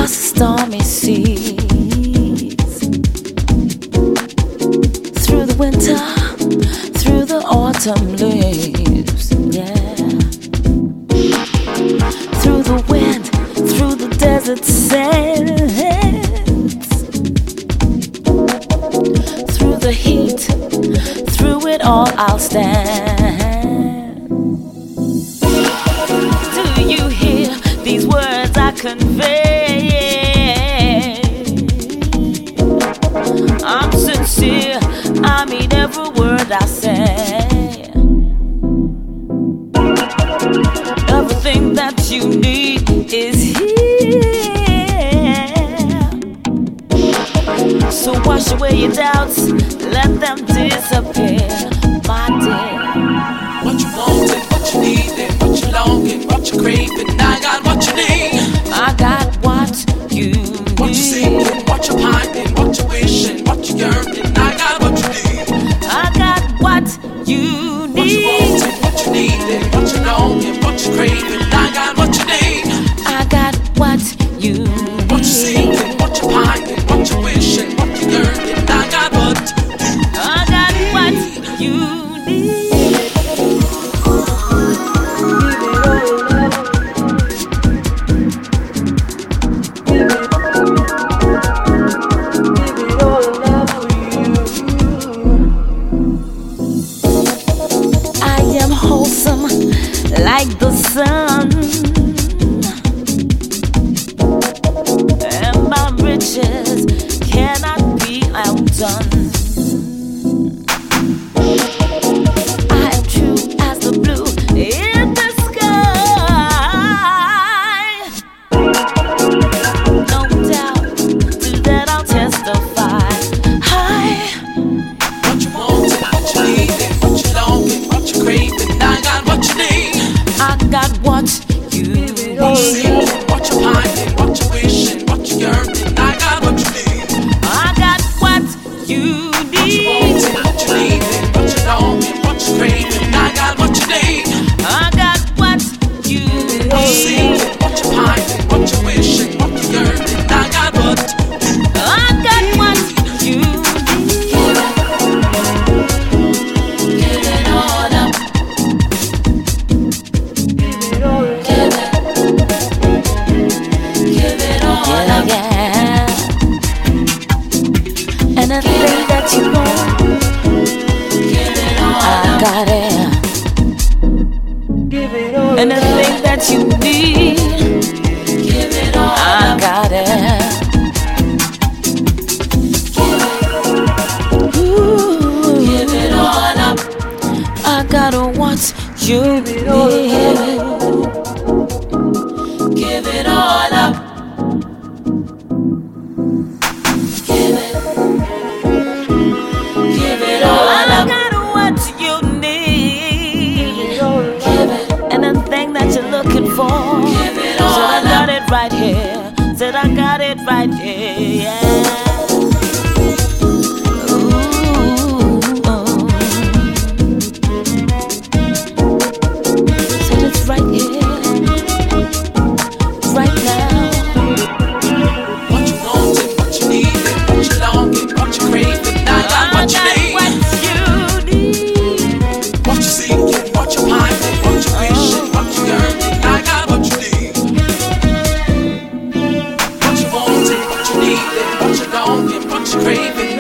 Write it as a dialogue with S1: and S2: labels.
S1: stormy seas, through the winter, through the autumn leaves, yeah, through the wind, through the desert sands, through the heat, through it all I'll stand. Do you hear these words I convey? I'm sincere, I mean every word I say. Everything that you need is here. So wash away your doubts, let them disappear, my dear.
S2: What you want and what you need and what you longing, what you craving, I got what you need.
S1: I got what you need.
S2: What you seeking, what you pining, what you wishing, what you yearning, I got what you need.
S1: I got what you need.
S2: What you want and what you need and what you longing, what you craving, I got what you need.
S1: I got what you need.
S2: What you seeking, what you pining, what you wishing, what you yearning, I got what you need.
S1: I got what you need. Wholesome like the sun, and my riches cannot be outdone. I am true as the blue in the sky. No doubt to that I'll testify.
S2: What you want and what you need and what you longing, what you craving, I got what you need.
S1: I got what you need.
S2: What you seeking, what you pining, what you wishing, what you yearning, I got what you need.
S1: I got what you need.
S2: What you want and what you need and what you longing, what you craving, I got what you need.
S1: I got what you need.
S2: What you seeking, what you pining, what you wishing, what you yearning, I got what you need.
S1: I got what you need.
S2: Give it all up. Give it all up.
S1: Yeah. Anything that you want,
S2: Give it all
S1: I
S2: up.
S1: got it. Anything that you need,
S2: Give it all
S1: I
S2: up.
S1: got it. Ooh,
S2: Give it all up.
S1: I got what you need.
S2: Give it all up. Give it. Give it all
S1: I
S2: up.
S1: got what you need.
S2: Give it.
S1: Anything that you're looking for.
S2: Give it
S1: Said I
S2: all
S1: got
S2: up.
S1: it right here. Said I got it right here. Yeah. Ooh. Said it's right here. Right now.
S2: What you want and what you need and what you longing, what you craving, I got what you need.
S1: What you need.
S2: What you seeking, what you pining, what you wishing, what you yearning, I got what you need. What you want and what you need and what you longing, what you craving,